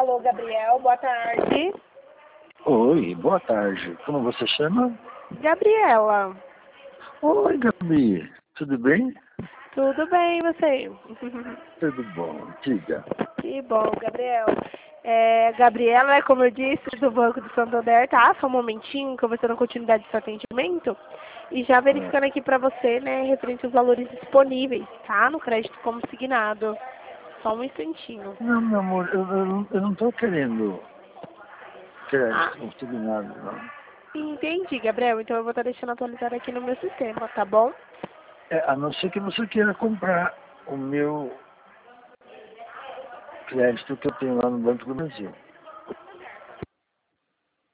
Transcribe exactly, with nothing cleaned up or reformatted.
Alô, Gabriel, boa tarde. Oi, boa tarde. Como você chama? Gabriela. Oi, Gabi. Tudo bem? Tudo bem, e você? Tudo bom, diga. Que bom, Gabriel. É, Gabriela, como eu disse, do Banco do Santander, tá? Só um momentinho, que eu vou ter a continuidade do seu atendimento. E já verificando aqui pra você, né, referente aos valores disponíveis, tá? No crédito consignado. Só um instantinho. Não, meu amor, eu, eu, não- eu não tô querendo Ah, crédito consignado, não. entendi, Gabriel. Então eu vou estar deixando atualizado aqui no meu sistema, tá bom? É, a não ser que você queira comprar o meu crédito que eu tenho lá no Banco do Brasil.